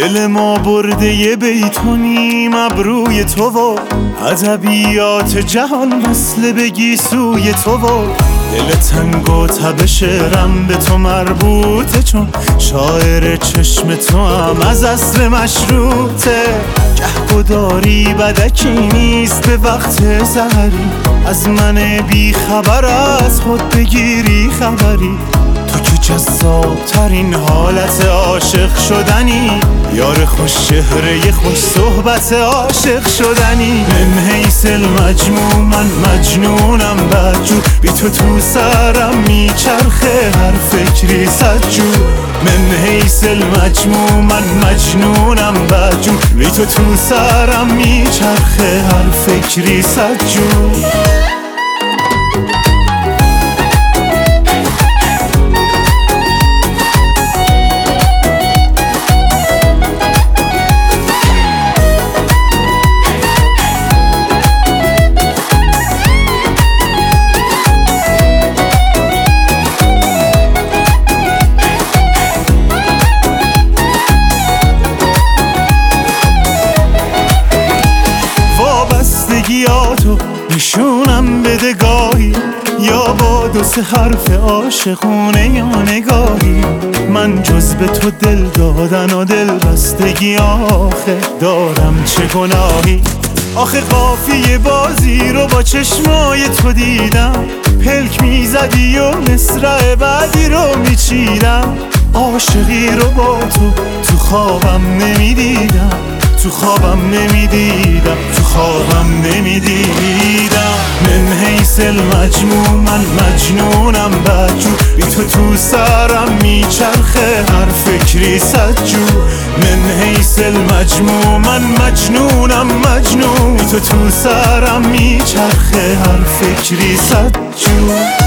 دل ما برده یه بیتونیم ابروی تو و ادبیات جهان وصله بگی سوی تو و دل تنگ و تب شعرم به تو مربوطه، چون شاعر چشم تو هم از اصل مشروطه. گهگداری بدکی نیست به وقت سحری، از من بی خبر از خود بگیری خبری. تو که جذاب‌ترین حالت عاشق شدنی، یار خوش چهره خوش صحبت عاشق شدنی. من حیث المجموع من مجنونم بدجور، بی تو سرم میچرخه هر فکری صدجور. من حیث المجموع من مجنونم بدجور، بی تو سرم میچرخه هر فکری صدجور. وابستگیاتو نشونم بده گاهی، یا با دو سه حرف عاشقونه یا نگاهی. من جز به تو دل دادن و دل بستگی آخه دارم چه گناهی؟ آخه قافیه بازی رو با چشمای تو دیدم، پلک میزدی و مصرع بعدی رو میچیدم. عاشقی رو با تو خوابم نمیدیدم، تو خوابم نمیدیدم، تو خوابم نمیدیدم. من حیث المجموع من مجنونم بدجور، بی تو سرم میچرخه هر فکری صدجور. من حیث المجموع من مجنونم مجنون، بی تو سرم میچرخه هر فکری صدجور.